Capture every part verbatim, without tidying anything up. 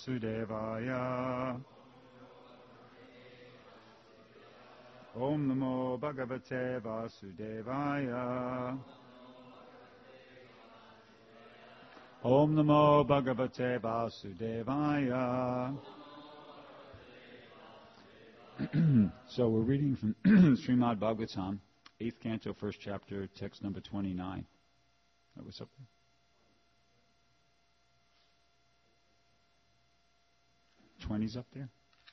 Vasudevaya. Om Namo Bhagavate Vasudevaya. Om Namo Bhagavate Vasudevaya. So we're reading from Srimad Bhagavatam, eighth canto, first chapter, text number twenty-nine. Oh, what's up there? twenty's up there?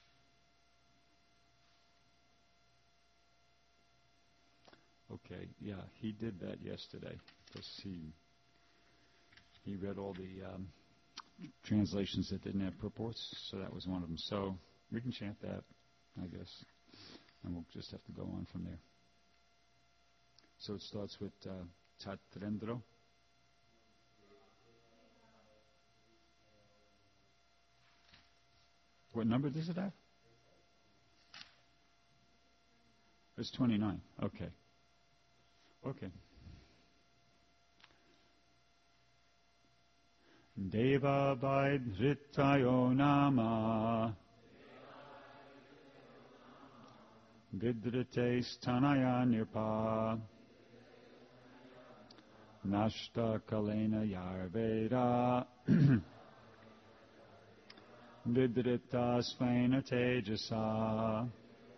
Okay, yeah, he did that yesterday. Because he, he read all the um, translations that didn't have purports, so that was one of them. So we can chant that, I guess, and we'll just have to go on from there. So it starts with uh, Tatrendro. What number does it have? It's twenty-nine. Okay. Okay. Deva Vaidritayo Nama Vidrite Stanaya Nirpa Nashta Kalena Yarveda Vidrita Svena Tejasa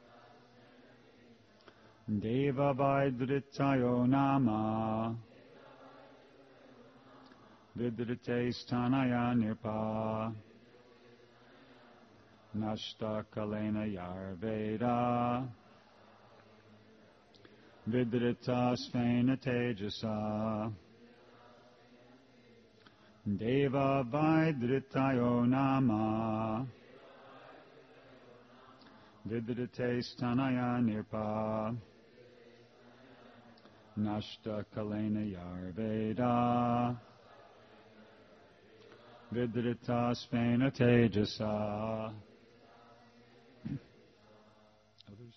Deva Vaidritayo Nama Vidrite Stanaya Nirpa Nashta Kalena Yarveda Vidrita Svena Tejasa Deva Vaidritayo Nama Vidrite Stanaya Nirpa Nashta Kalena Yarveda Vidrita Svena Tejasa. Others?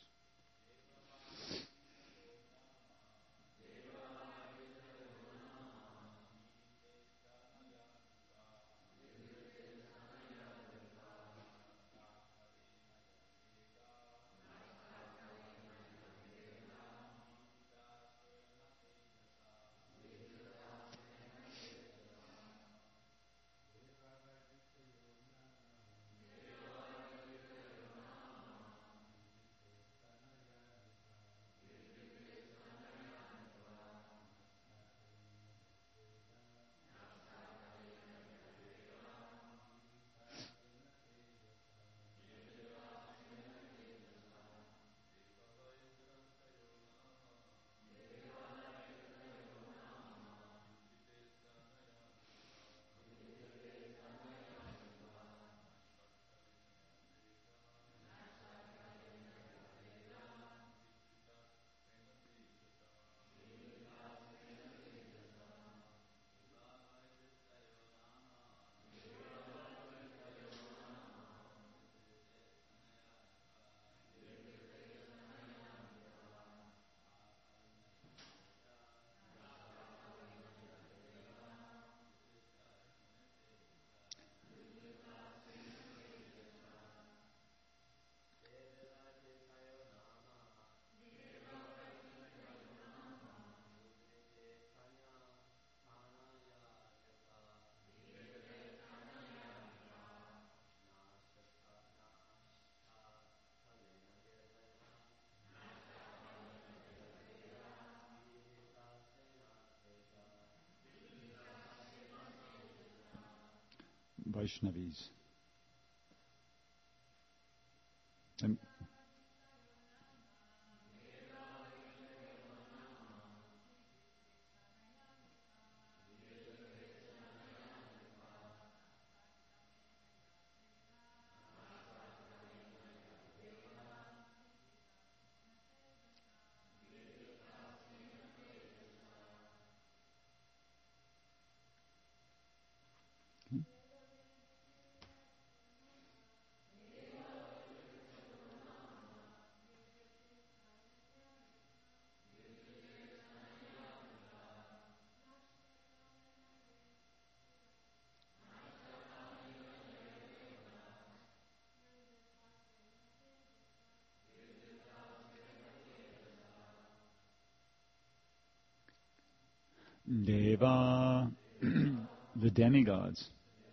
Vaishnavis. And Deva, the demigods.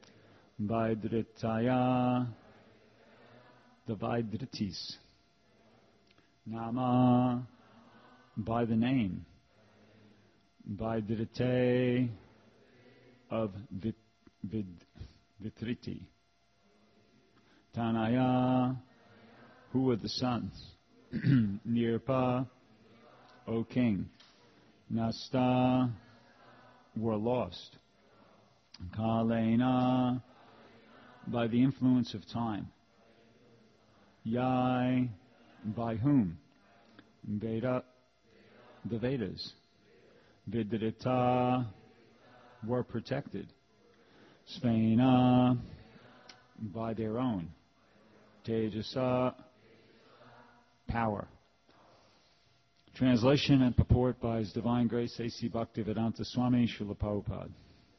Vaidritaya, the Vaidritis. Nama, by the name. Vaidrite, of Vit, Vid, Vitriti. Tanaya, who were the sons? Nirpa, O king. Nasta, were lost. Kalena, by the influence of time. Yai, by whom? Veda, the Vedas. Vidrita, were protected. Svena, by their own. Tejasa, power. Translation and purport by His Divine Grace A C Bhaktivedanta Swami Srila Prabhupada.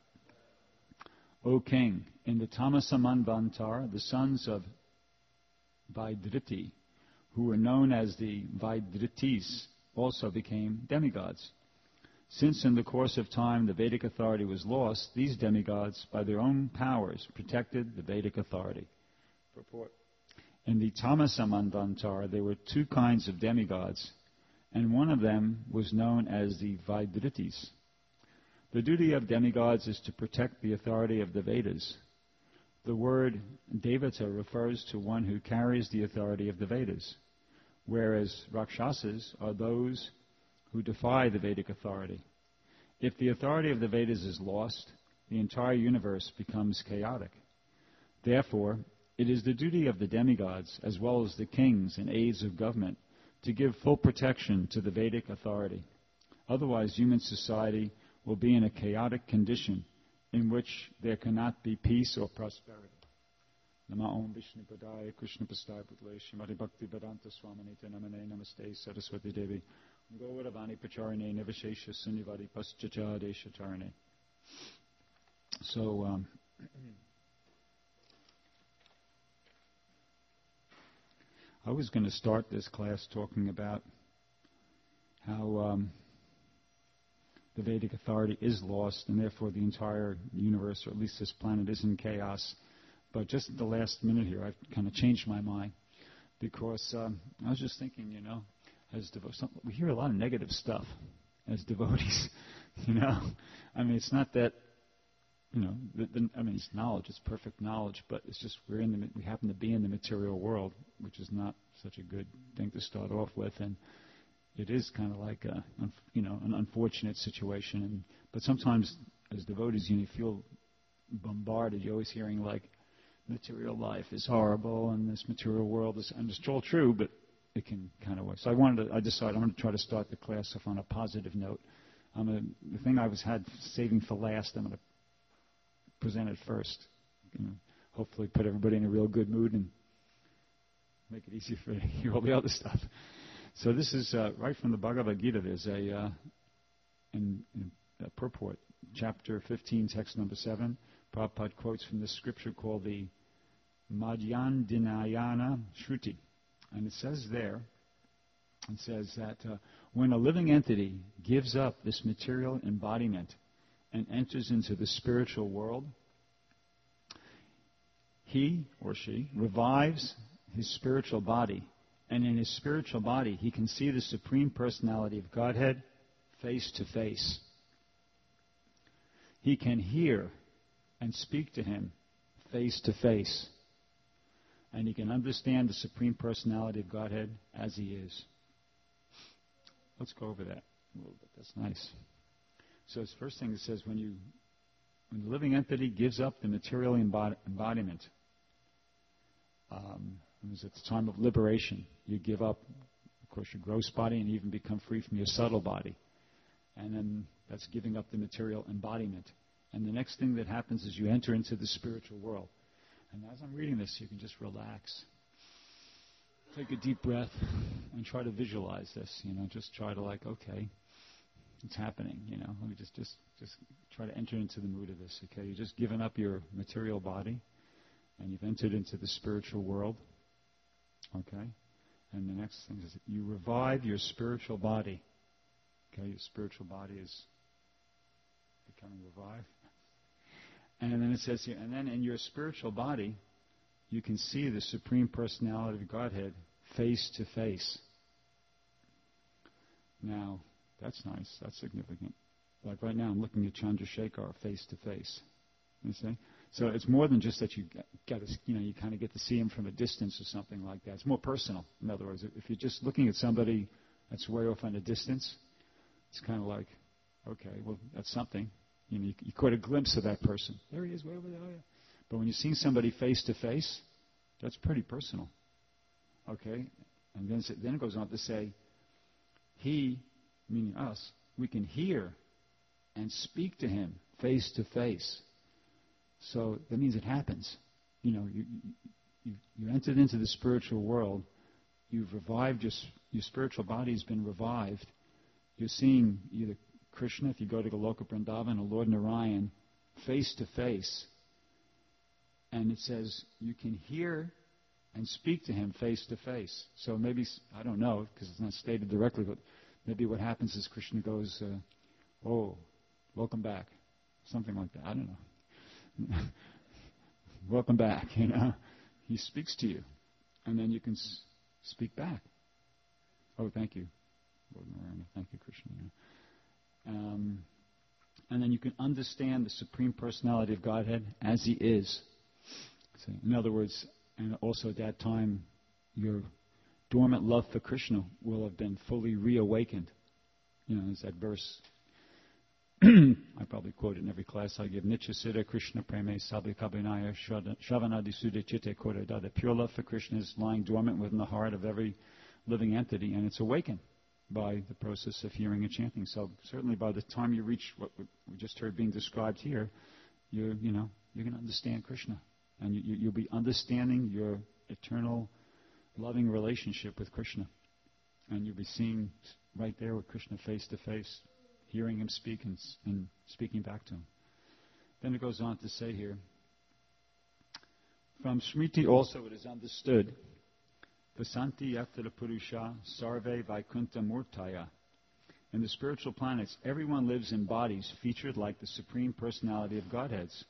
O King, in the Tamasa Manvantar, the sons of Vaidriti, who were known as the Vaidritis, also became demigods. Since in the course of time the Vedic authority was lost, these demigods, by their own powers, protected the Vedic authority. Purport. In the Tamasa Manvantar, there were two kinds of demigods, and one of them was known as the Vaidritis. The duty of demigods is to protect the authority of the Vedas. The word Devata refers to one who carries the authority of the Vedas, whereas Rakshasas are those who defy the Vedic authority. If the authority of the Vedas is lost, the entire universe becomes chaotic. Therefore, it is the duty of the demigods, as well as the kings and aides of government, to give full protection to the Vedic authority. Otherwise, human society will be in a chaotic condition in which there cannot be peace or prosperity. Nama Om Vishnu Padaya Krishna Pastai Putle Shrimati Bhakti Vedanta Swaminita Namane Namaste Saraswati Devi Govardhavani Pacharane Nivashesha Sunyavadi Paschacha Deshatarane. So, um, I was going to start this class talking about how um, the Vedic authority is lost, and therefore the entire universe, or at least this planet, is in chaos. But just at the last minute here, I've kind of changed my mind, because um, I was just thinking, you know, as devo- some, we hear a lot of negative stuff as devotees, you know. I mean, it's not that, you know, the, the, I mean, it's knowledge, it's perfect knowledge, but it's just we're in the, we happen to be in the material world, which is not such a good thing to start off with, and it is kind of like a, you know, an unfortunate situation. And but sometimes as devotees, you know, you feel bombarded. You're always hearing like, material life is horrible, and this material world is, and it's all true, but it can kind of work. So I wanted to, I decided I'm going to try to start the class off on a positive note. I'm gonna, the thing I was had saving for last, I'm going to present it first. You know, hopefully put everybody in a real good mood and make it easy for you to hear all the other stuff. So this is uh, right from the Bhagavad Gita. There's a, uh, in, in a purport, chapter fifteen, text number seven. Prabhupada quotes from this scripture called the Madhyandinayana Shruti. And it says there, it says that uh, when a living entity gives up this material embodiment and enters into the spiritual world, he or she revives his spiritual body. And in his spiritual body, he can see the Supreme Personality of Godhead face to face. He can hear and speak to him face to face. And he can understand the Supreme Personality of Godhead as he is. Let's go over that a little bit. That's nice. So the first thing it says, when you, when the living entity gives up the material embodiment, um, it was at the time of liberation, you give up, of course, your gross body and even become free from your subtle body. And then that's giving up the material embodiment. And the next thing that happens is you enter into the spiritual world. And as I'm reading this, you can just relax. Take a deep breath and try to visualize this. You know, just try to like, okay, it's happening. You know, let me just, just, just try to enter into the mood of this. Okay, you've just given up your material body, and you've entered into the spiritual world. Okay, and the next thing is you revive your spiritual body. Okay, your spiritual body is becoming revived. And then it says here, and then in your spiritual body, you can see the Supreme Personality of Godhead face to face. Now, that's nice. That's significant. Like right now, I'm looking at Chandrasekhar face to face. You see? So it's more than just that you got to, you know, you kind of get to see him from a distance or something like that. It's more personal. In other words, if you're just looking at somebody that's way off on a distance, it's kind of like, okay, well, that's something. You know, you, you caught a glimpse of that person. There he is, way over there. Oh, yeah. But when you're seeing somebody face to face, that's pretty personal. Okay? And then, then it goes on to say, he, meaning us, we can hear and speak to him face to face. So that means it happens. You know, you, you, you entered into the spiritual world. You've revived, your, your spiritual body has been revived. You're seeing either Krishna, if you go to Goloka Vrindavan, or Lord Narayan, face to face. And it says you can hear and speak to him face to face. So maybe, I don't know, because it's not stated directly, but maybe what happens is Krishna goes, uh, oh, welcome back. Something like that. I don't know. Welcome back, you know. He speaks to you. And then you can s- speak back. Oh, thank you, Lord Narayana. Thank you, Krishna. Um, and then you can understand the Supreme Personality of Godhead as he is. So in other words, and also at that time, your dormant love for Krishna will have been fully reawakened. You know, there's that verse. I probably quote it in every class I give. Nitya Siddha Krishna Preme Sabhi Kabinaya Shavanadi Sudha Chitte Kodada. The pure love for Krishna is lying dormant within the heart of every living entity, and it's awakened by the process of hearing and chanting. So certainly by the time you reach what we just heard being described here, you you know, you're going to understand Krishna. And you, you, you'll be understanding your eternal loving relationship with Krishna. And you'll be seeing right there with Krishna face to face, hearing him speak and, and speaking back to him. Then it goes on to say here, from Smriti also it is understood, Vasanti Yattara Purusha Sarve Vaikunta Murtaya. In the spiritual planets, everyone lives in bodies featured like the Supreme Personality of Godheads.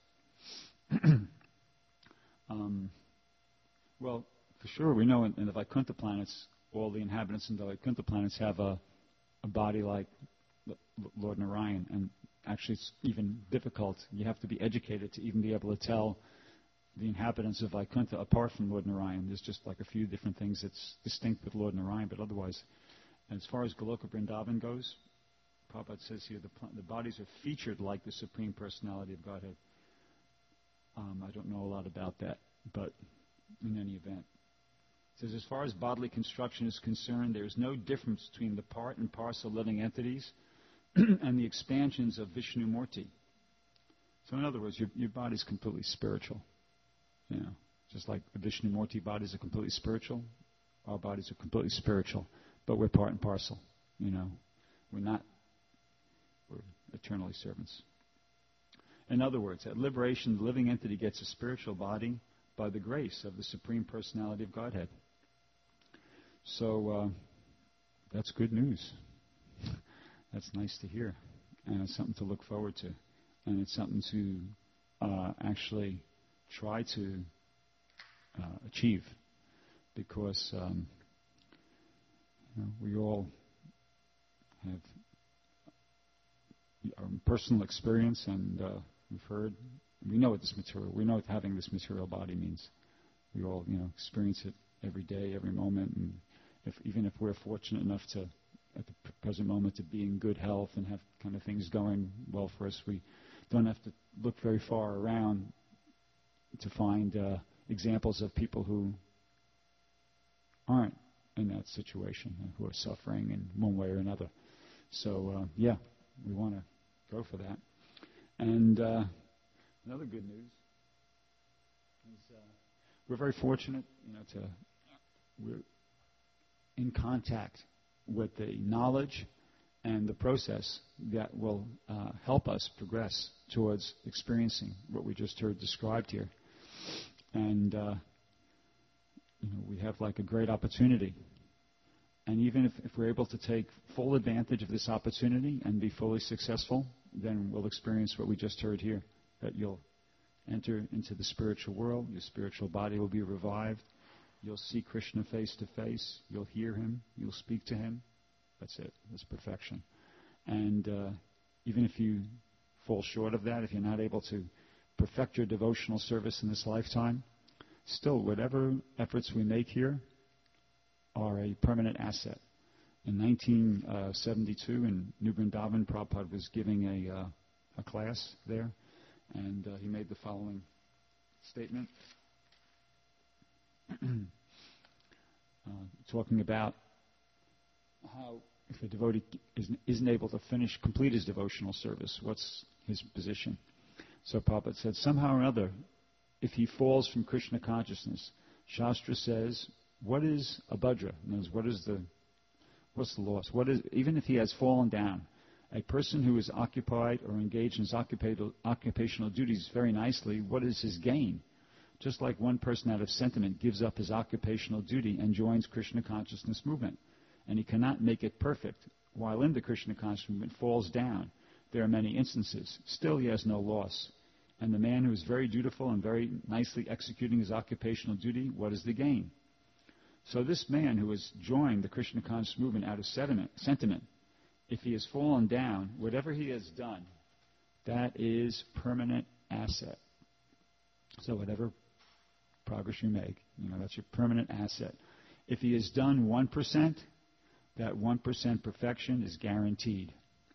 um, well, for sure, we know in, in the Vaikunta planets, all the inhabitants in the Vaikunta planets have a, a body like Lord Narayan, and actually it's even difficult. You have to be educated to even be able to tell the inhabitants of Vaikuntha apart from Lord Narayan. There's just like a few different things that's distinct with Lord Narayan, but otherwise, as far as Goloka Vrindavan goes, Prabhupada says here the, the bodies are featured like the Supreme Personality of Godhead. Um, I don't know a lot about that, but in any event. It says, as far as bodily construction is concerned, there is no difference between the part and parcel living entities and the expansions of Vishnu Murti. So in other words, your, your body is completely spiritual. You know, just like the Vishnu Murti bodies are completely spiritual, our bodies are completely spiritual, but we're part and parcel. You know, we're not, we're eternally servants. In other words, at liberation, the living entity gets a spiritual body by the grace of the Supreme Personality of Godhead. So uh, that's good news. That's nice to hear, and it's something to look forward to, and it's something to uh, actually try to uh, achieve, because um, you know, we all have our personal experience, and uh, we've heard, we know what this material, we know what having this material body means. We all, you know, experience it every day, every moment, and if, even if we're fortunate enough to, at the present moment, to be in good health and have kind of things going well for us, we don't have to look very far around to find uh, examples of people who aren't in that situation, and who are suffering in one way or another. So, uh, yeah, we want to go for that. And uh, another good news is uh, we're very fortunate, you know, to we're in contact with the knowledge and the process that will uh, help us progress towards experiencing what we just heard described here. And uh, you know, we have like a great opportunity. And even if, if we're able to take full advantage of this opportunity and be fully successful then we'll experience what we just heard here, that you'll enter into the spiritual world, your spiritual body will be revived, you'll see Krishna face to face, you'll hear him, you'll speak to him. That's it. That's perfection. And uh, even if you fall short of that, if you're not able to perfect your devotional service in this lifetime, still, whatever efforts we make here are a permanent asset. In nineteen seventy-two, in New Vrindavan, Prabhupada was giving a, uh, a class there, and uh, he made the following statement, uh, talking about how if a devotee isn't, isn't able to finish, complete his devotional service, what's his position? So Prabhupada said, somehow or another, if he falls from Krishna consciousness, Shastra says, what is abhadra? In other words, what is the What's the loss? What is, even if he has fallen down, a person who is occupied or engaged in his occupational, occupational duties very nicely, what is his gain? Just like one person out of sentiment gives up his occupational duty and joins Krishna consciousness movement, and he cannot make it perfect, while in the Krishna consciousness movement falls down. There are many instances. Still he has no loss. And the man who is very dutiful and very nicely executing his occupational duty, what is the gain? So this man who has joined the Krishna conscious movement out of sentiment, sentiment, if he has fallen down, whatever he has done, that is permanent asset. So whatever progress you make, you know, that's your permanent asset. If he has done one percent, that one percent perfection is guaranteed.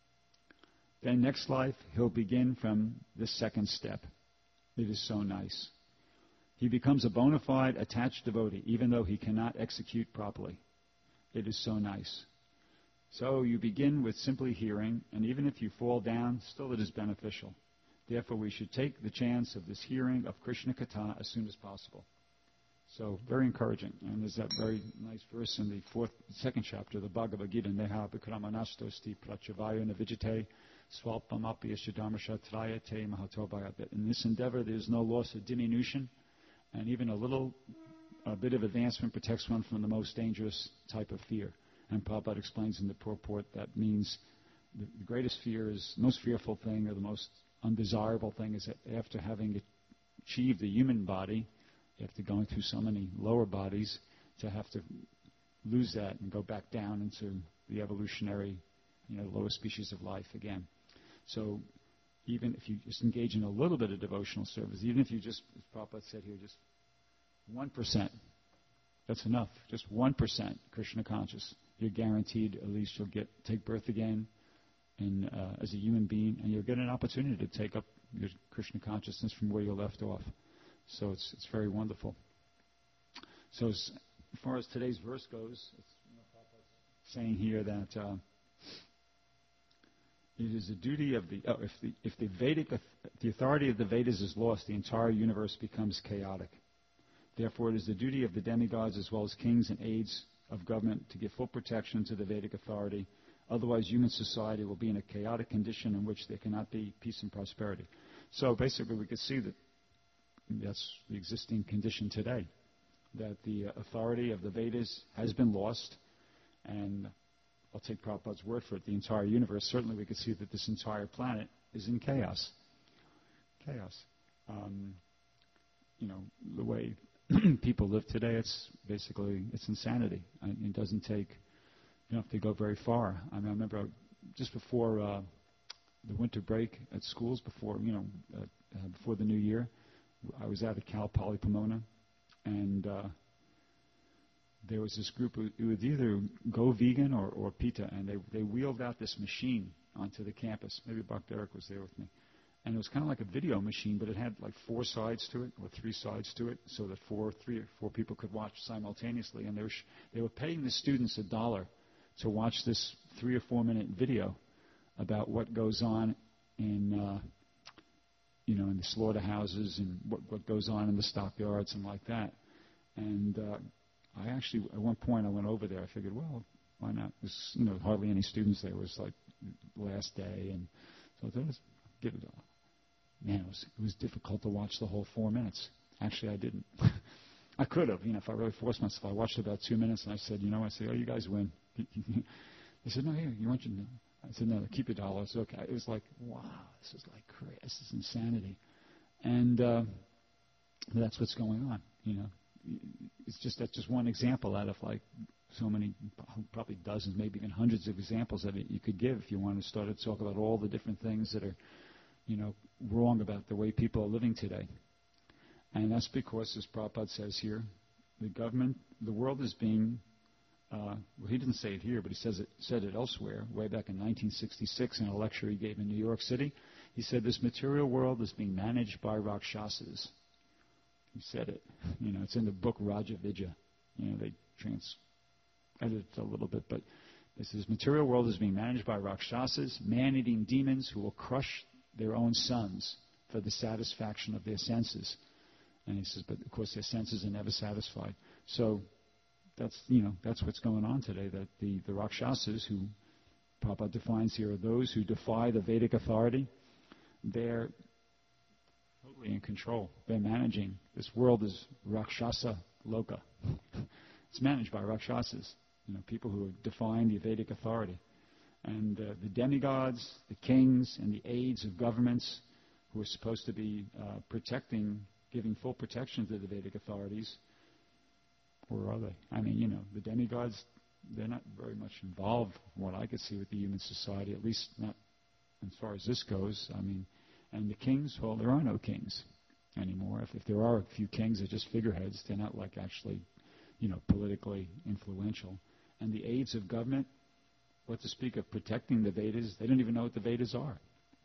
Then next life, he'll begin from the second step. It is so nice. He becomes a bona fide attached devotee, even though he cannot execute properly. It is so nice. So you begin with simply hearing, and even if you fall down, still it is beneficial. Therefore, we should take the chance of this hearing of Krishna Katha as soon as possible. So, very encouraging. And there's that very nice verse in the fourth, second chapter of the Bhagavad Gita, Neha Bikramanastosti Prachavaya Navijate Swalpamapi Yashadharmashatraya Te Mahatobhaya. In this endeavor, there is no loss or diminution. And even a little a bit of advancement protects one from the most dangerous type of fear. And Prabhupada explains in the purport that means the, the greatest fear is, most fearful thing or the most undesirable thing is that after having achieved the human body, after going through so many lower bodies, to have to lose that and go back down into the evolutionary, you know, lower species of life again. So even if you just engage in a little bit of devotional service, even if you just, as Prabhupada said here, just one percent, that's enough. Just one percent Krishna conscious. You're guaranteed at least you'll get take birth again in, uh, as a human being, and you'll get an opportunity to take up your Krishna consciousness from where you left off. So it's it's very wonderful. So as far as today's verse goes, it's, you know, Prabhupada's saying here that uh, it is the duty of the oh, if the if the Vedic if the authority of the Vedas is lost, the entire universe becomes chaotic. Therefore, it is the duty of the demigods as well as kings and aides of government to give full protection to the Vedic authority. Otherwise, human society will be in a chaotic condition in which there cannot be peace and prosperity. So basically, we could see that that's the existing condition today, that the authority of the Vedas has been lost, and I'll take Prabhupada's word for it, the entire universe. Certainly we could see that this entire planet is in chaos. Chaos. Um, you know, the way people live today, it's basically, it's insanity. I, it doesn't take, you don't have to go very far. I mean, I remember just before uh, the winter break at schools, before, you know, uh, uh, before the new year, I was at Cal Poly Pomona, and uh, there was this group who, who would either go vegan or, or PETA, and they they wheeled out this machine onto the campus. Maybe Buck Derek was there with me. And it was kind of like a video machine, but it had like four sides to it, or three sides to it, so that four, three or four people could watch simultaneously. And they were, sh- they were paying the students a dollar to watch this three or four minute video about what goes on in, uh, you know, in the slaughterhouses and what, what goes on in the stockyards and like that. And uh, I actually, at one point, I went over there. I figured, well, why not? There's, you know, hardly any students there. It was like the last day, and so I thought, let's give it a Man, it was, it was difficult to watch the whole four minutes. Actually, I didn't. I could have, you know, if I really forced myself. I watched about two minutes, and I said, you know, I said, oh, you guys win. They said, no, here, you want you to know. I said, no, keep your dollars. Okay. It was like, wow, this is like crazy. This is insanity. And uh, that's what's going on, you know. It's just that's just one example out of like so many, probably dozens, maybe even hundreds of examples that you could give if you want to start to talk about all the different things that are, you know, wrong about the way people are living today. And that's because, as Prabhupada says here, the government, the world is being, uh, well, he didn't say it here, but he says it, said it elsewhere, way back in nineteen sixty-six in a lecture he gave in New York City. He said this material world is being managed by Rakshasas. He said it. You know, it's in the book Raja Vijaya. You know, they trans edit it a little bit, but this is material world is being managed by Rakshasas, man-eating demons who will crush their own sons for the satisfaction of their senses. And he says, but of course their senses are never satisfied. So that's, you know, that's what's going on today, that the, the Rakshasas, who Prabhupada defines here, are those who defy the Vedic authority. They're totally in control. They're managing. This world is Rakshasa Loka. It's managed by Rakshasas, you know, people who have defined the Vedic authority. And uh, the demigods, the kings, and the aides of governments who are supposed to be uh, protecting, giving full protection to the Vedic authorities, where are they? I mean, you know, the demigods, they're not very much involved, from what I could see, with the human society, at least not as far as this goes. I mean, and the kings, well, there are no kings anymore. If, if there are a few kings, they're just figureheads. They're not like actually, you know, politically influential. And the aides of government, what to speak of protecting the Vedas, they don't even know what the Vedas are.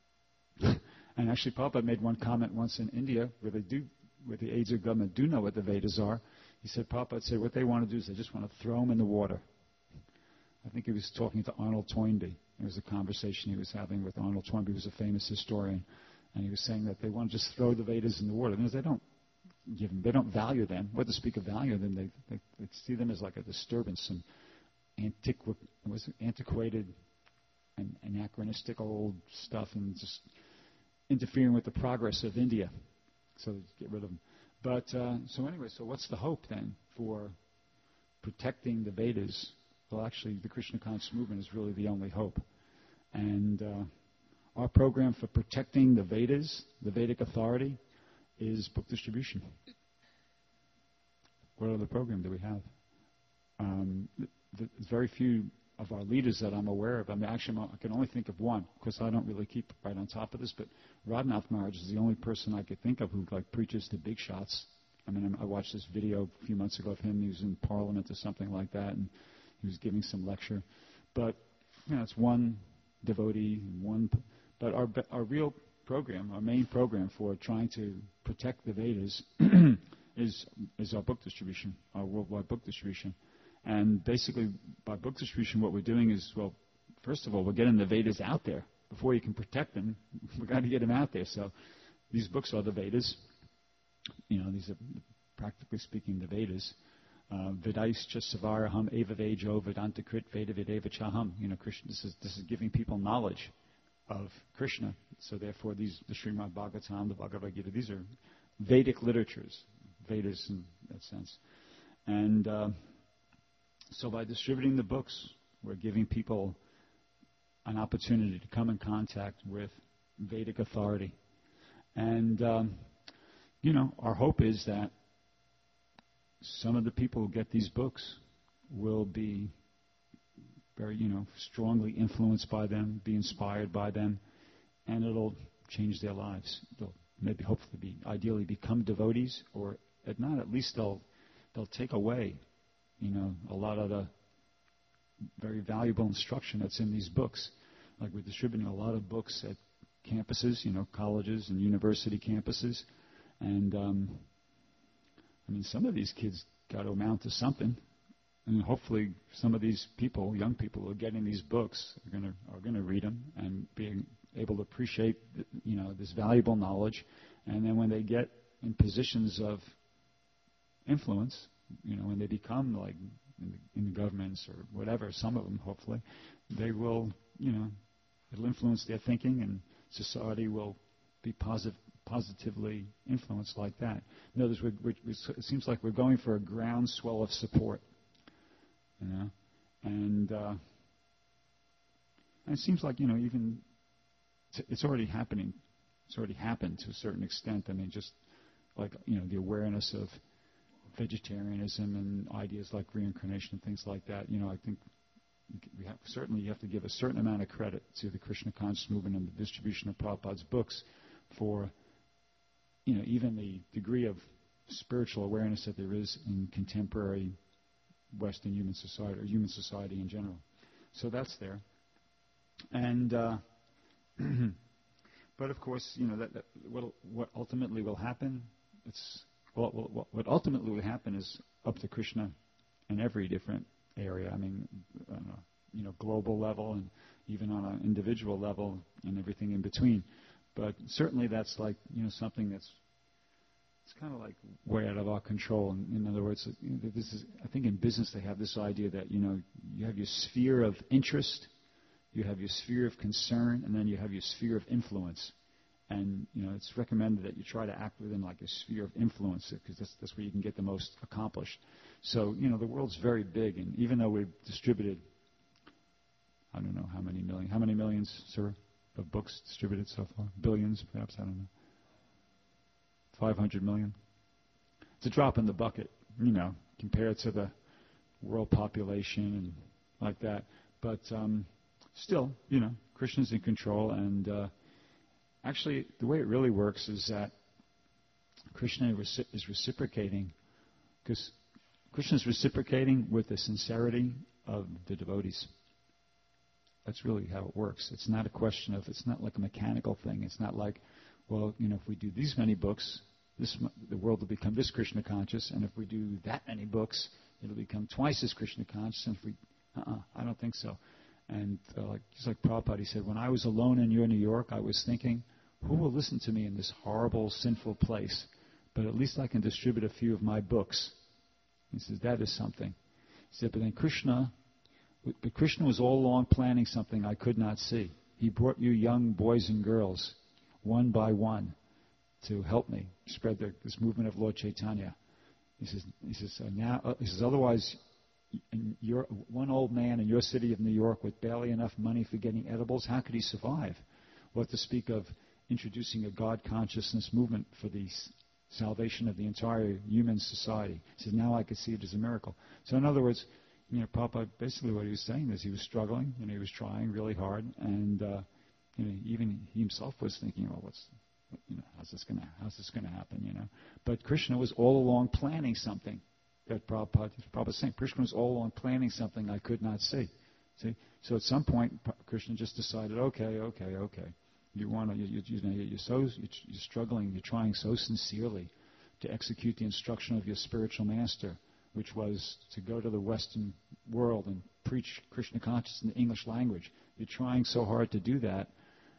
And actually, Prabhupada made one comment once in India where they do, where the aides of government do know what the Vedas are. He said, Prabhupada said, what they want to do is they just want to throw them in the water. I think he was talking to Arnold Toynbee. It was a conversation he was having with Arnold Toynbee, who was a famous historian. And he was saying that they want to just throw the Vedas in the water. Because they don't give them, they don't value them. What to speak of value them, they, they, they see them as like a disturbance, some antiqu- was it antiquated and anachronistic old stuff, and just interfering with the progress of India. So they get rid of them. But, uh, so anyway, so what's the hope then for protecting the Vedas? Well, actually, the Krishna conscious movement is really the only hope. And uh, our program for protecting the Vedas, the Vedic authority, is book distribution. What other program do we have? Um, there's very few of our leaders that I'm aware of. I mean, actually, I can only think of one, because I don't really keep right on top of this, but Radhanath Maharaj is the only person I could think of who like preaches to big shots. I mean, I watched this video a few months ago of him. He was in Parliament or something like that, and he was giving some lecture. But, you know, it's one devotee, one. But our our real program, our main program for trying to protect the Vedas is is our book distribution, our worldwide book distribution. And basically, by book distribution, what we're doing is, well, first of all, we're getting the Vedas out there. Before you can protect them, we've got to get them out there. So these books are the Vedas. You know, these are, practically speaking, the Vedas. Uh, Vedaischa savaraham eva vejo vedantakrit veda vedeva chaham. You know, Krishna, this is, this is giving people knowledge of Krishna. So therefore, these, the Srimad Bhagavatam, the Bhagavad Gita, these are Vedic literatures, Vedas in that sense. And uh, so by distributing the books, we're giving people an opportunity to come in contact with Vedic authority. And, um, you know, our hope is that some of the people who get these books will be very, you know, strongly influenced by them, be inspired by them, and it'll change their lives. They'll maybe hopefully be, ideally become devotees, or if not, at least they'll they'll take away, you know, a lot of the very valuable instruction that's in these books. Like we're distributing a lot of books at campuses, you know, colleges and university campuses. And, um, I mean, some of these kids got to amount to something. And hopefully some of these people, young people who are getting these books, are going to are going to read them and being able to appreciate, you know, this valuable knowledge. And then when they get in positions of influence, you know, when they become like in the, in the governments or whatever, some of them hopefully, they will, you know, it'll influence their thinking, and society will be positive, positively influenced like that. In other words, we're, we're, it seems like we're going for a groundswell of support, you know, and uh, And it seems like, you know, even t- it's already happening. It's already happened to a certain extent. I mean, just like, you know, the awareness of vegetarianism and ideas like reincarnation and things like that. You know, I think we have, certainly you have to give a certain amount of credit to the Krishna conscious movement and the distribution of Prabhupada's books for, you know, even the degree of spiritual awareness that there is in contemporary Western human society, or human society in general. So that's there. And, uh, but of course, you know, that, that what, what ultimately will happen, it's, well, what, what ultimately will happen is up to Krishna in every different area. I mean, on a, you know, global level and even on an individual level and everything in between. But certainly that's like, you know, something that's, it's kind of like way out of our control. In, in other words, you know, this is, I think in business they have this idea that, you know, you have your sphere of interest, you have your sphere of concern, and then you have your sphere of influence. And, you know, it's recommended that you try to act within like a sphere of influence because that's, that's where you can get the most accomplished. So, you know, the world's very big, and even though we've distributed, I don't know how many million, how many millions, sir, of books distributed so far? Billions, perhaps, I don't know. five hundred million. It's a drop in the bucket, you know, compared to the world population and like that. But um, still, you know, Krishna's in control, and uh, actually the way it really works is that Krishna is reciprocating, because Krishna is reciprocating with the sincerity of the devotees. That's really how it works. It's not a question of, it's not like a mechanical thing. It's not like, well, you know, if we do these many books, this, the world will become this Krishna conscious, and if we do that many books, it'll become twice as Krishna conscious. And if we, uh-uh, I don't think so. And uh, like, just like Prabhupada, he said, when I was alone in your New York, I was thinking, who will listen to me in this horrible, sinful place? But at least I can distribute a few of my books. He says, that is something. He said, but then Krishna, but Krishna was all along planning something I could not see. He brought you young boys and girls, one by one, to help me spread the, this movement of Lord Chaitanya. He says, he says, uh, now, uh, he says, otherwise, in your, one old man in your city of New York with barely enough money for getting edibles, how could he survive? What to speak of introducing a God consciousness movement for the s- salvation of the entire human society. He says, now I could see it as a miracle. So in other words, you know, Prabhupada, basically what he was saying is he was struggling, and he was trying really hard, and uh, you know, even he himself was thinking, well, what's, you know, how's this gonna, how's this gonna happen, you know? But Krishna was all along planning something. That Prabhupada, Prabhupada was saying, Krishna was all along planning something I could not see. See, so at some point, Krishna just decided, okay, okay, okay. You want to, you, you, you know, you're so, you're, you're struggling, you're trying so sincerely to execute the instruction of your spiritual master, which was to go to the Western world and preach Krishna consciousness in the English language. You're trying so hard to do that,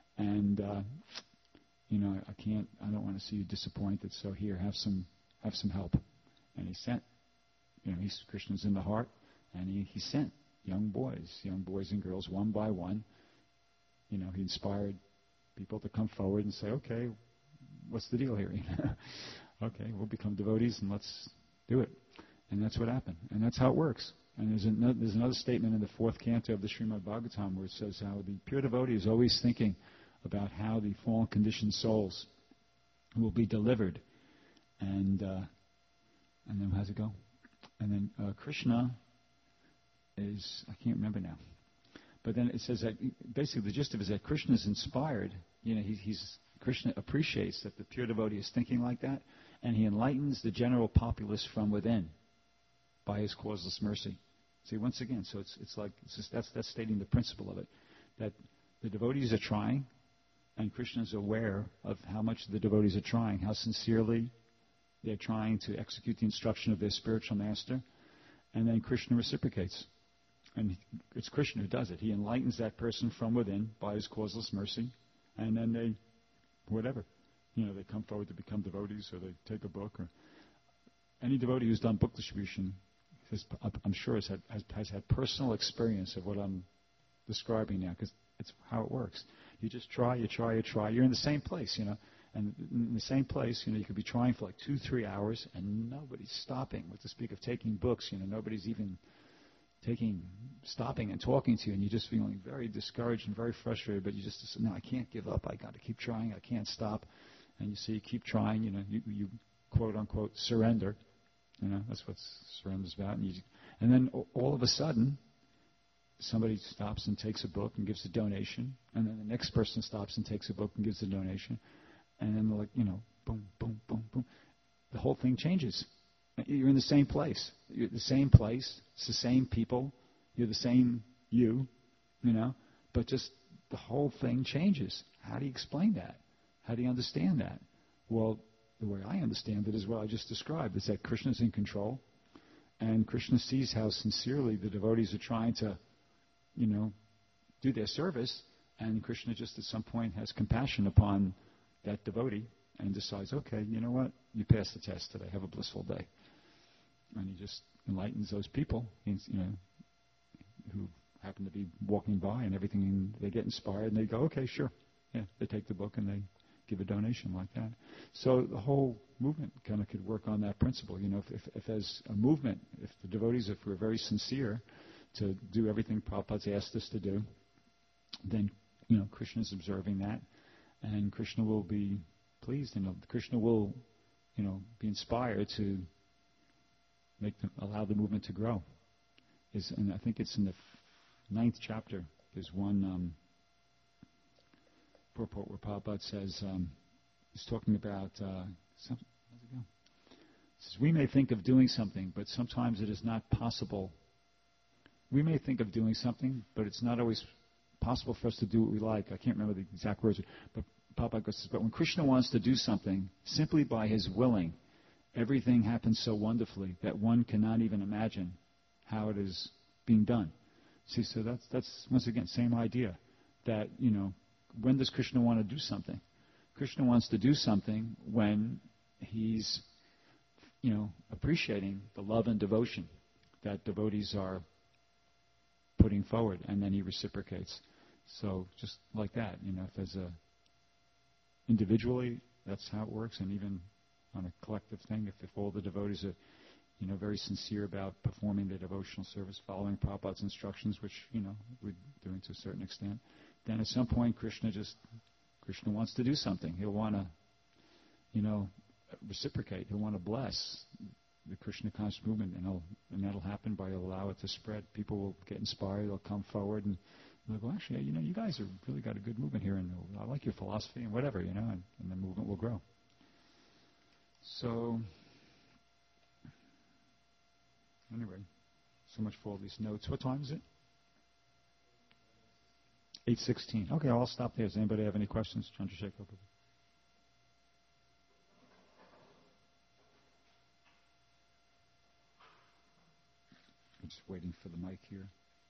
and uh, you know, I can't, I don't want to see you disappointed. So here, have some, have some help. And he sent, you know, he's Krishna's in the heart, and he, he sent young boys, young boys and girls, one by one. You know, he inspired people to come forward and say, okay, what's the deal here? Okay, we'll become devotees and let's do it. And that's what happened. And that's how it works. And there's another, there's another statement in the fourth canto of the Srimad Bhagavatam where it says how the pure devotee is always thinking about how the fallen conditioned souls will be delivered. And uh, and then how's it go? And then uh, Krishna is, I can't remember now. But then it says that basically the gist of it is that Krishna is inspired. You know, he, he's Krishna appreciates that the pure devotee is thinking like that, and he enlightens the general populace from within by his causeless mercy. See, once again, so it's it's like it's just, that's that's stating the principle of it, that the devotees are trying, and Krishna is aware of how much the devotees are trying, how sincerely they're trying to execute the instruction of their spiritual master, and then Krishna reciprocates. And it's Krishna who does it. He enlightens that person from within by his causeless mercy, and then they, whatever, you know, they come forward to become devotees, or they take a book, or any devotee who's done book distribution, has, I'm sure has had, has, has had personal experience of what I'm describing now, because it's how it works. You just try, you try, you try. You're in the same place, you know, and in the same place, you know, you could be trying for like two, three hours, and nobody's stopping. What to speak of taking books, you know, nobody's even taking, stopping and talking to you, and you're just feeling very discouraged and very frustrated, but you just say, no, I can't give up. I got to keep trying. I can't stop. And you see, you keep trying. You know, you, you quote unquote surrender. You know, that's what surrender's about. And, you, and then all of a sudden, somebody stops and takes a book and gives a donation, and then the next person stops and takes a book and gives a donation, and then like you know, boom, boom, boom, boom, the whole thing changes. You're in the same place. You're at the same place. It's the same people. You're the same you, you know, but just the whole thing changes. How do you explain that? How do you understand that? Well, the way I understand it is what I just described. It's that Krishna's in control, and Krishna sees how sincerely the devotees are trying to, you know, do their service, and Krishna just at some point has compassion upon that devotee and decides, okay, you know what, you passed the test today. Have a blissful day. And he just enlightens those people, you know, who happen to be walking by and everything, and they get inspired and they go, okay, sure. Yeah, they take the book and they give a donation like that. So the whole movement kind of could work on that principle. You know, if, if, if as a movement, if the devotees, if we're very sincere to do everything Prabhupada's asked us to do, then, you know, Krishna's observing that, and Krishna will be pleased, and Krishna will, you know, be inspired to make them, allow the movement to grow. Is, and I think it's in the f- ninth chapter. There's one um, purport where Prabhupada says, um, he's talking about, uh, some, how's it go? He says, we may think of doing something, but sometimes it is not possible. We may think of doing something, but it's not always possible for us to do what we like. I can't remember the exact words, but Prabhupada says, but when Krishna wants to do something, simply by his willing, everything happens so wonderfully that one cannot even imagine how it is being done. See, so that's, that's once again, same idea, that, you know, when does Krishna want to do something? Krishna wants to do something when he's, you know, appreciating the love and devotion that devotees are putting forward, and then he reciprocates. So just like that, you know, if as a individually, that's how it works, and even on a collective thing, if, if all the devotees are, you know, very sincere about performing their devotional service, following Prabhupada's instructions, which, you know, we're doing to a certain extent, then at some point Krishna just, Krishna wants to do something. He'll want to, you know, reciprocate. He'll want to bless the Krishna conscious movement, and, he'll, and that'll happen by allow it to spread. People will get inspired. They'll come forward and they'll go, actually, you know, you guys have really got a good movement here, and I like your philosophy and whatever, you know, and, and the movement will grow. So, anyway, so much for all these notes. What time is it? eight sixteen. Okay, I'll stop there. Does anybody have any questions? Chandrasekhar? I'm just waiting for the mic here.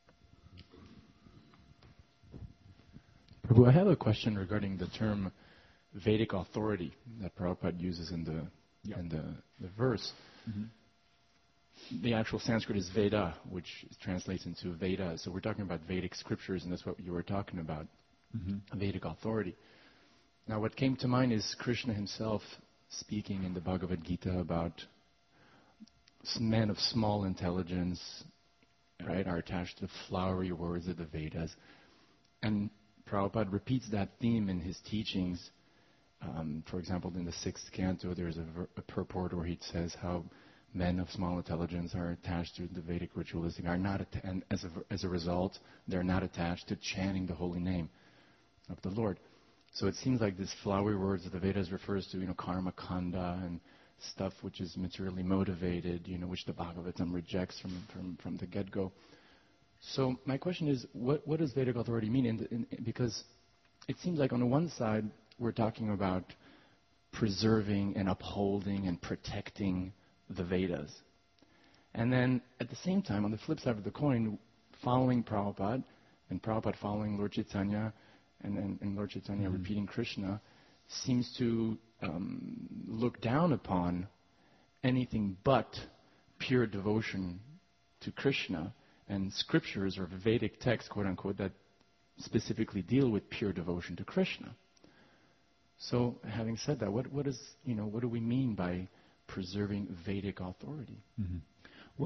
Prabhu, I have a question regarding the term Vedic authority that Prabhupada uses in the yeah. in the, the verse. Mm-hmm. The actual Sanskrit is Veda, which translates into Veda. So we're talking about Vedic scriptures, and that's what you were talking about, mm-hmm. Vedic authority. Now, what came to mind is Krishna himself speaking in the Bhagavad Gita about men of small intelligence, right, are attached to the flowery words of the Vedas. And Prabhupada repeats that theme in his teachings. Um, for example, in the sixth canto, there's a, ver- a purport where he says how men of small intelligence are attached to the Vedic ritualistic, are not, atta- and as a, as a result, they're not attached to chanting the holy name of the Lord. So it seems like this flowery words of the Vedas refers to, you know, karma kanda and stuff which is materially motivated, you know, which the Bhagavatam rejects from from, from the get-go. So my question is, what, what does Vedic authority mean? In the, in, because it seems like on the one side, we're talking about preserving and upholding and protecting the Vedas. And then at the same time, on the flip side of the coin, following Prabhupada, and Prabhupada following Lord Chaitanya, and, and, and Lord Chaitanya mm-hmm. repeating Krishna, seems to um, look down upon anything but pure devotion to Krishna, and scriptures or Vedic texts, quote unquote, that specifically deal with pure devotion to Krishna. So, having said that, what what is you know what do we mean by preserving Vedic authority? Mm-hmm. Well,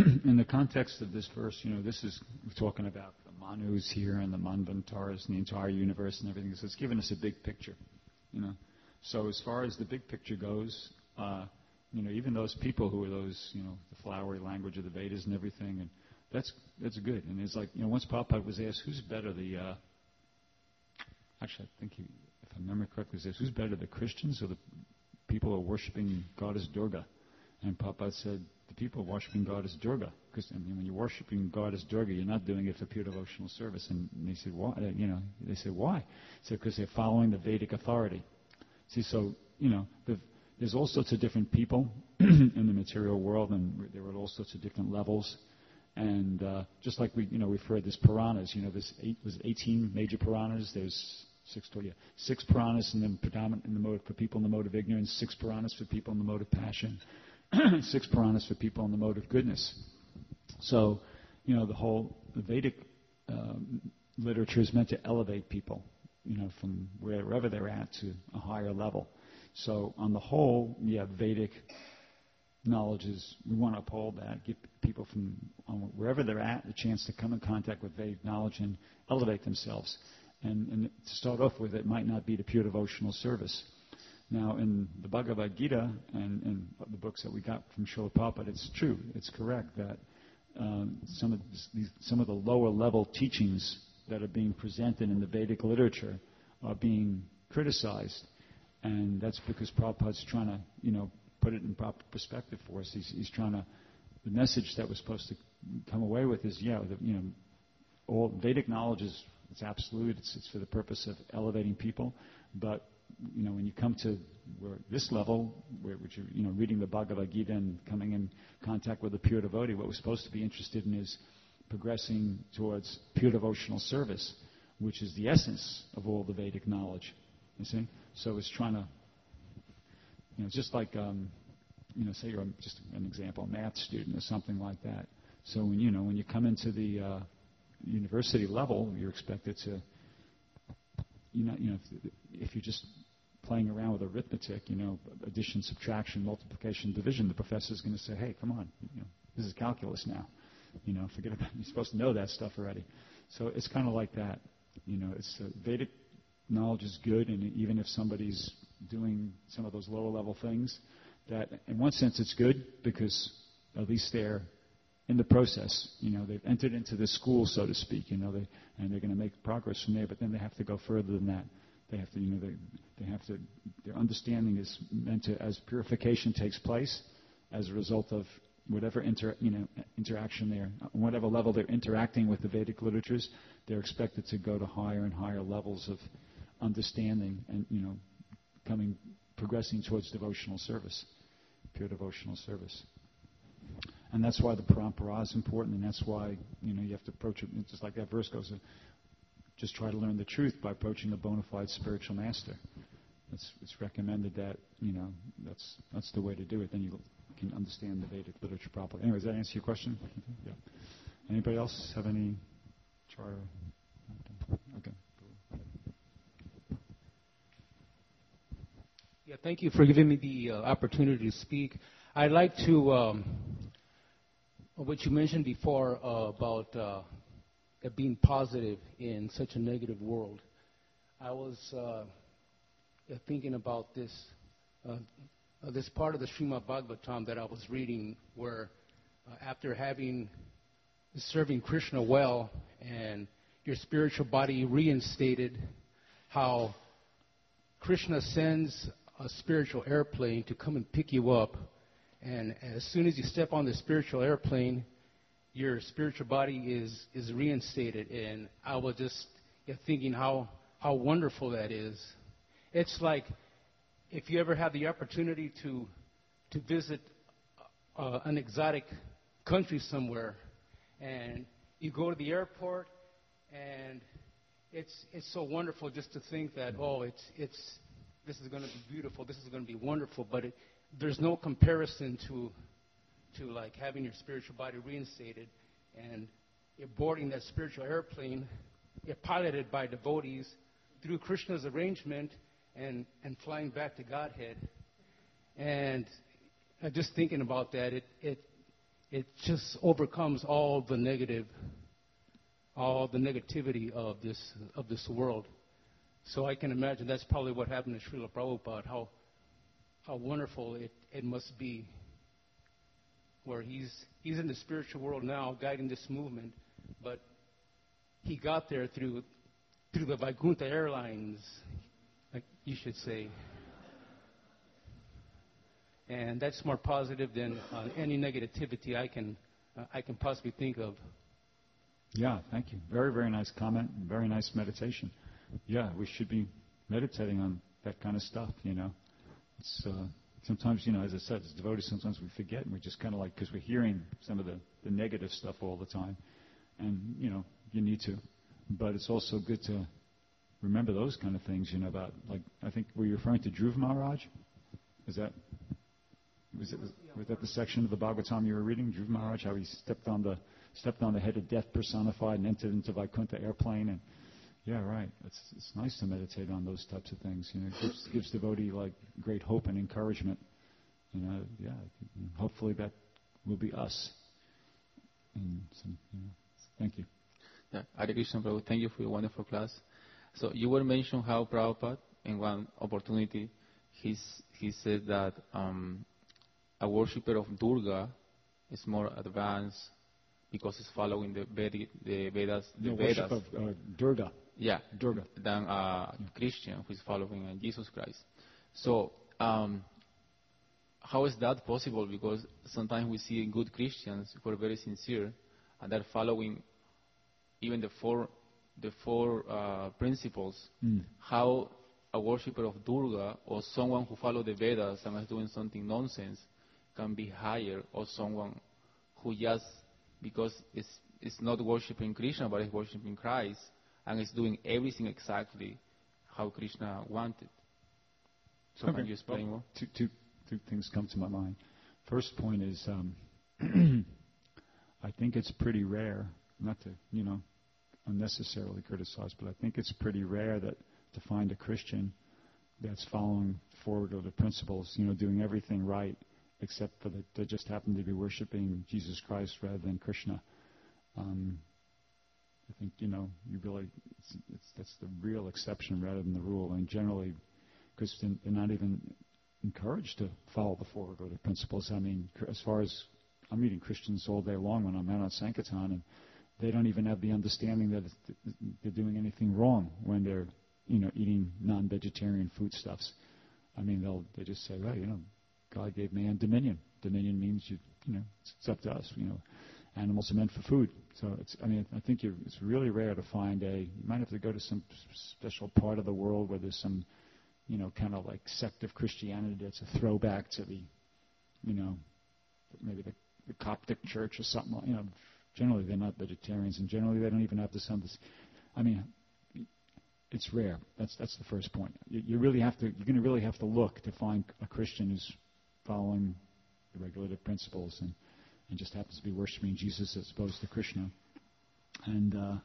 in the context of this verse, you know, this is we're talking about the Manus here and the Manvantaras and the entire universe and everything. So it's given us a big picture, you know. So as far as the big picture goes, uh, you know, even those people who are those, you know, the flowery language of the Vedas and everything, and that's that's good. And it's like, you know, once Prabhupada was asked, who's better, the, uh, actually, I think he, if I remember correctly, he says, who's better, the Christians or the people who are worshiping Goddess Durga? And Prabhupada said, the people worshiping Goddess Durga. Because I mean, when you're worshiping Goddess Durga, you're not doing it for pure devotional service. And they said, why? You know, they said, why? He said, because they're following the Vedic authority. See, so, you know, the, there's all sorts of different people in the material world, and there are all sorts of different levels. And uh, just like we, you know, we've heard this Puranas, you know, there's eight, was it eighteen major Puranas. There's six, yeah, six Puranas in the predominant in the mode for people in the mode of ignorance, six Puranas for people in the mode of passion, six Puranas for people in the mode of goodness. So, you know, the whole the Vedic um, literature is meant to elevate people, you know, from wherever they're at to a higher level. So, on the whole, yeah, Vedic knowledge is, we want to uphold that, give people from um, wherever they're at the chance to come in contact with Vedic knowledge and elevate themselves. And, and to start off with, it might not be to pure devotional service. Now, in the Bhagavad Gita and, and the books that we got from Srila Prabhupada, it's true, it's correct that um, some of these, some of the lower level teachings that are being presented in the Vedic literature are being criticized. And that's because Prabhupada's trying to, you know, put it in proper perspective for us. He's, he's trying to, the message that we're supposed to come away with is, yeah, the, you know, all Vedic knowledge is, it's absolute. It's, it's for the purpose of elevating people. But, you know, when you come to where this level, where, which you're, you know, reading the Bhagavad Gita and coming in contact with a pure devotee, what we're supposed to be interested in is progressing towards pure devotional service, which is the essence of all the Vedic knowledge. You see? So it's trying to, you know, just like, um, you know, say you're a, just an example, a math student or something like that. So when, you know, when you come into the uh, university level, you're expected to, you know, you know, if, if you're just playing around with arithmetic, you know, addition, subtraction, multiplication, division, the professor's going to say, hey, come on, you know, this is calculus now. You know, forget about it. You're supposed to know that stuff already. So it's kind of like that. You know, it's uh, Vedic knowledge is good, and even if somebody's doing some of those lower level things, that in one sense it's good because at least they're in the process. You know, they've entered into the school, so to speak. You know, they and they're going to make progress from there. But then they have to go further than that. They have to, you know, they they have to. Their understanding is meant to, as purification takes place, as a result of whatever inter, you know, interaction they're, whatever level they're interacting with the Vedic literatures, they're expected to go to higher and higher levels of understanding and, you know, coming, progressing towards devotional service, pure devotional service. And that's why the parampara is important, and that's why, you know, you have to approach it, just like that verse goes, uh, just try to learn the truth by approaching a bona fide spiritual master. It's, it's recommended that, you know, that's that's the way to do it. Then you can understand the Vedic literature properly. Anyway, does that answer your question? Yeah. Anybody else have any chara? Okay. Yeah, thank you for giving me the uh, opportunity to speak. I'd like to, um, what you mentioned before uh, about uh, being positive in such a negative world. I was uh, thinking about this uh, uh, this part of the Srimad Bhagavatam that I was reading, where uh, after having serving Krishna well and your spiritual body reinstated, how Krishna sends a spiritual airplane to come and pick you up, and as soon as you step on the spiritual airplane, your spiritual body is is reinstated. And I was just yeah, thinking how how wonderful that is. It's like if you ever have the opportunity to to visit uh, an exotic country somewhere, and you go to the airport, and it's it's so wonderful just to think that, oh, it's it's this is going to be beautiful, this is going to be wonderful, but it, there's no comparison to to like having your spiritual body reinstated and you're boarding that spiritual airplane, you're piloted by devotees through Krishna's arrangement, and, and flying back to Godhead. And uh, just thinking about that, it, it it just overcomes all the negative, all the negativity of this of this world. So I can imagine that's probably what happened to Srila Prabhupada, how how wonderful it, it must be where he's he's in the spiritual world now guiding this movement, but he got there through through the Vaikuntha Airlines, like you should say. And that's more positive than uh, any negativity I can uh, I can possibly think of. Yeah, thank you. Very, very nice comment. Very nice meditation. Yeah, we should be meditating on that kind of stuff, you know. It's uh, sometimes, you know, as I said, as devotees, sometimes we forget, and we just kind of like, because we're hearing some of the, the negative stuff all the time. And, you know, you need to. But it's also good to remember those kind of things, you know, about, like, I think, were you referring to Dhruva Maharaj? Is that, was, it, was that the section of the Bhagavatam you were reading, Dhruva Maharaj, how he stepped on the stepped on the head of death personified and entered into Vaikuntha airplane? And yeah, right. It's it's nice to meditate on those types of things. You know, it gives, gives devotee like great hope and encouragement. You know, yeah. Hopefully that will be us. And some, you know, thank you. Yeah, Hare Krishna, Prabhu. Thank you for your wonderful class. So you were mentioning how Prabhupada, in one opportunity, he's, he said that um, a worshipper of Durga is more advanced because he's following the, Vedi, the Vedas. The No, Vedas. worship of uh, Durga. Yeah, Durga. Than a yeah. Christian who is following uh, Jesus Christ. So, um, how is that possible? Because sometimes we see good Christians who are very sincere and they're following even the four, the four uh, principles. Mm. How a worshipper of Durga or someone who follows the Vedas and is doing something nonsense can be higher, or someone who just, because it's, it's not worshiping Krishna but is worshiping Christ, and is doing everything exactly how Krishna wanted. So okay. Can you explain well, more? Two, two, two things come to my mind. First point is, um, I think it's pretty rare, not to, you know, unnecessarily criticize, but I think it's pretty rare that to find a Christian that's following forward of the principles, you know, doing everything right, except for that they just happen to be worshiping Jesus Christ rather than Krishna. Um, I think, you know, you really, it's, it's, that's the real exception rather than the rule. And generally, because they're not even encouraged to follow the four order principles. I mean, as far as, I'm meeting Christians all day long when I'm out on Sankirtan, and they don't even have the understanding that it's, they're doing anything wrong when they're, you know, eating non-vegetarian foodstuffs. I mean, they'll they just say, well, you know, God gave man dominion. Dominion means you, you know, it's, it's up to us. You know, animals are meant for food. So it's, I mean, I think you're, it's really rare to find a. You might have to go to some special part of the world where there's some, you know, kind of like sect of Christianity that's a throwback to the, you know, maybe the, the Coptic Church or something. You know, generally they're not vegetarians, and generally they don't even have this. I mean, it's rare. That's that's the first point. You, you really have to. You're going to really have to look to find a Christian who's following the regulative principles and. and just happens to be worshiping Jesus as opposed to Krishna. And uh,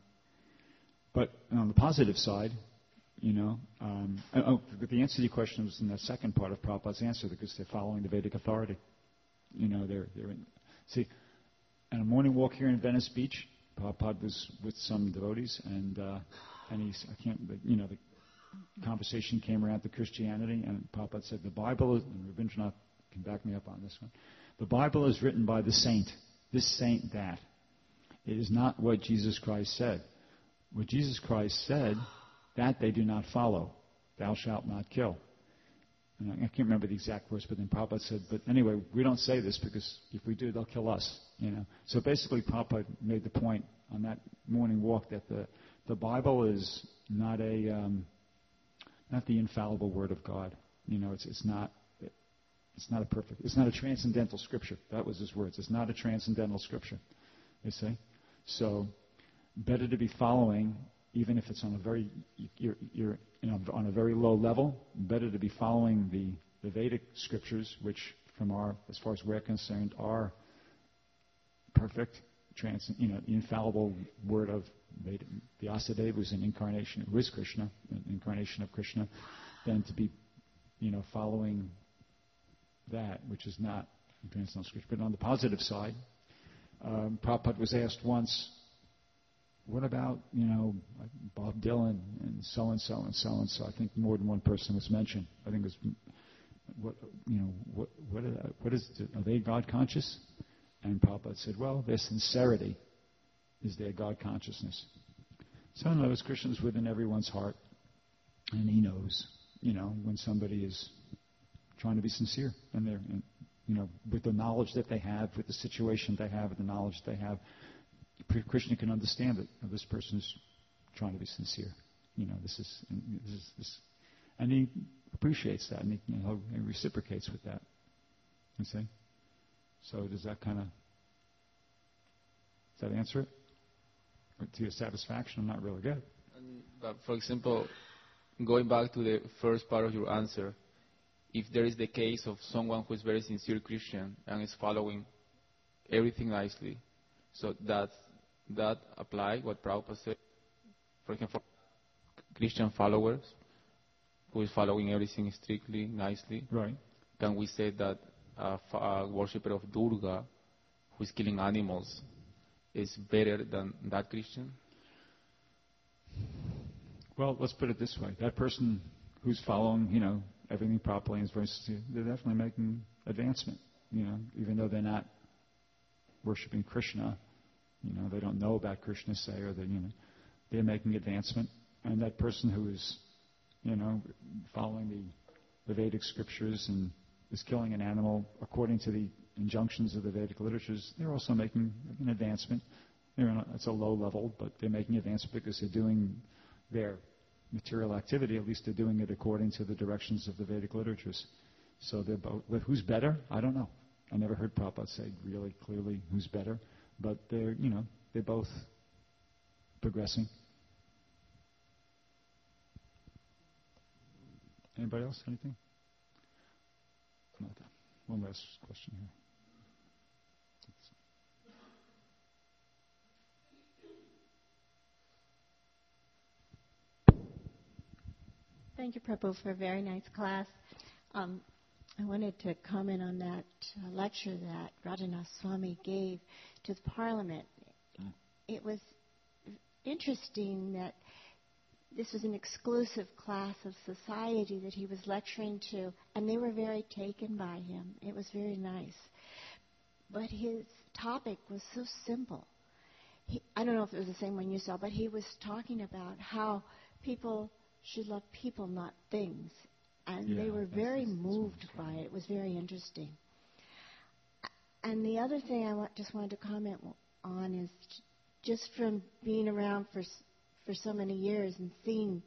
but on the positive side, you know, um, oh, but the answer to your question was in the second part of Prabhupada's answer, because they're following the Vedic authority. You know, they're they're in, see, on a morning walk here in Venice Beach, Prabhupada was with some devotees, and uh, and he's I can't, you know, the conversation came around to Christianity, and Prabhupada said the Bible is, and Rabindranath can back me up on this one. The Bible is written by the saint, this saint, that. It is not what Jesus Christ said. What Jesus Christ said, that they do not follow. Thou shalt not kill. And I can't remember the exact words, but then Prabhupada said, but anyway, we don't say this because if we do, they'll kill us. You know. So basically, Prabhupada made the point on that morning walk that the, the Bible is not a um, not the infallible word of God. You know, it's it's not. It's not a perfect, it's not a transcendental scripture. That was his words. It's not a transcendental scripture, you see. So, better to be following, even if it's on a very, you're, you're you know, on a very low level, better to be following the, the Vedic scriptures, which from our, as far as we're concerned, are perfect, trans, you know, infallible word of Veda. Vyasadeva was an incarnation, who is Krishna, an incarnation of Krishna, than to be, you know, following that, which is not transcendental scripture. But on the positive side, Um, Prabhupada was asked once, what about, you know, Bob Dylan and so-and-so and so-and-so? I think more than one person was mentioned. I think it was, what, you know, what, what, are, what is, are they God conscious? And Prabhupada said, well, their sincerity is their God consciousness. So in other words, Krishna is within everyone's heart, and he knows, you know, when somebody is trying to be sincere, and they're, you know, with the knowledge that they have, with the situation they have, with the knowledge they have, Krishna can understand that you know, this person is trying to be sincere. You know, this is, this is this, and he appreciates that, and he, you know, he reciprocates with that. You see? So does that kind of, does that answer it? Or to your satisfaction? I'm not really good. And, but for example, going back to the first part of your answer, if there is the case of someone who is very sincere Christian and is following everything nicely, so that that apply what Prabhupada said, for example, Christian followers who is following everything strictly, nicely, right? Can we say that a, a worshipper of Durga who is killing animals is better than that Christian? Well, let's put it this way. That person who's following, you know, everything properly and is very sincere, they're definitely making advancement, you know, even though they're not worshiping Krishna, you know, they don't know about Krishna, say, or they, you know, they're making advancement. And that person who is, you know, following the, the Vedic scriptures and is killing an animal according to the injunctions of the Vedic literatures, they're also making an advancement. They're a, it's a low level, but they're making advancement because they're doing their material activity. At least they're doing it according to the directions of the Vedic literatures. So they're both. Who's better? I don't know. I never heard Prabhupada say really clearly who's better, but they're, you know, they're both progressing. Anybody else? Anything? One last question here. Thank you, Prabhu, for a very nice class. Um, I wanted to comment on that uh, lecture that Radhanath Swami gave to the Parliament. Mm. It was interesting that this was an exclusive class of society that he was lecturing to, and they were very taken by him. It was very nice. But his topic was so simple. He, I don't know if it was the same one you saw, but he was talking about how people should love people, not things. And yeah, they were very moved by it. It was very interesting. And the other thing I want, just wanted to comment on is just from being around for for so many years and seeing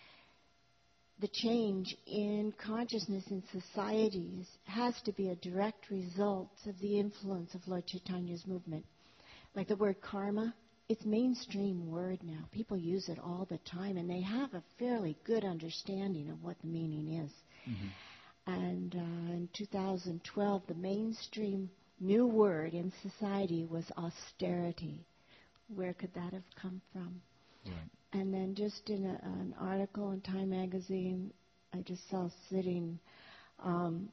the change in consciousness in societies has to be a direct result of the influence of Lord Chaitanya's movement. Like the word karma, it's mainstream word now. People use it all the time, and they have a fairly good understanding of what the meaning is. Mm-hmm. And uh, in two thousand twelve, the mainstream new word in society was austerity. Where could that have come from? Right. And then just in a, an article in Time magazine, I just saw sitting, um,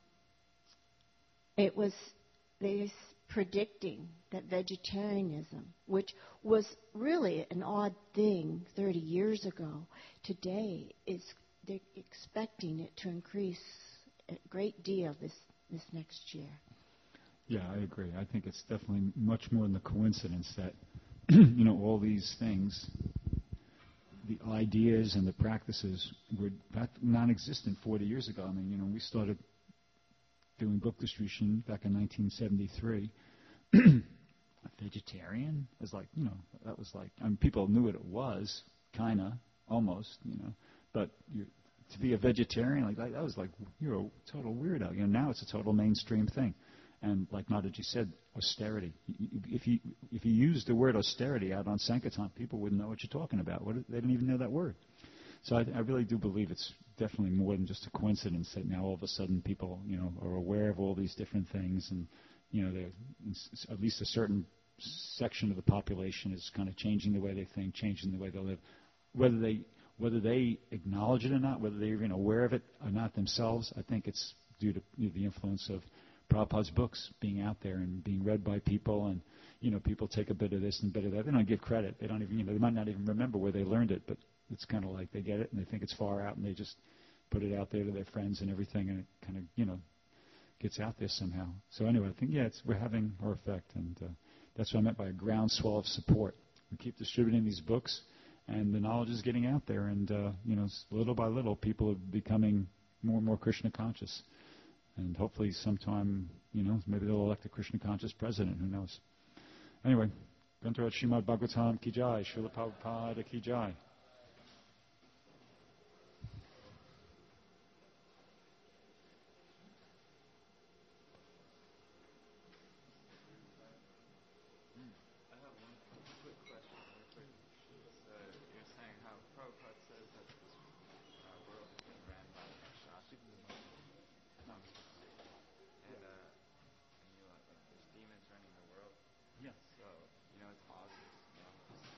it was they predicting that vegetarianism, which was really an odd thing thirty years ago, today is they're expecting it to increase a great deal this, this next year. Yeah, I agree. I think it's definitely much more than the coincidence that, you know, all these things, the ideas and the practices were non-existent forty years ago. I mean, you know, we started doing book distribution back in nineteen seventy-three. Vegetarian is like, you know, that was like, I mean, people knew what it was, kind of, almost, you know, but you, to be a vegetarian, like that, that was like, you're a total weirdo. You know, now it's a total mainstream thing. And like Mataji said, austerity. If you if you use the word austerity out on Sankirtan, people wouldn't know what you're talking about. What, they didn't even know that word. So I, I really do believe it's definitely more than just a coincidence that now all of a sudden people, you know, are aware of all these different things, and you know, at least a certain section of the population is kind of changing the way they think, changing the way they live. Whether they whether they acknowledge it or not, whether they're even aware of it or not themselves, I think it's due to you know, the influence of Prabhupada's books being out there and being read by people, and you know, people take a bit of this and a bit of that. They don't give credit. They don't even, you know, they might not even remember where they learned it, but it's kind of like they get it and they think it's far out and they just put it out there to their friends and everything, and it kind of, you know, gets out there somehow. So anyway, I think, yeah, it's, we're having our effect, and uh, that's what I meant by a groundswell of support. We keep distributing these books, and the knowledge is getting out there, and, uh, you know, little by little, people are becoming more and more Krishna conscious. And hopefully sometime, you know, maybe they'll elect a Krishna conscious president, who knows. Anyway, Grantarat Srimad Bhagavatam ki jai, Srila Prabhupada ki jai. So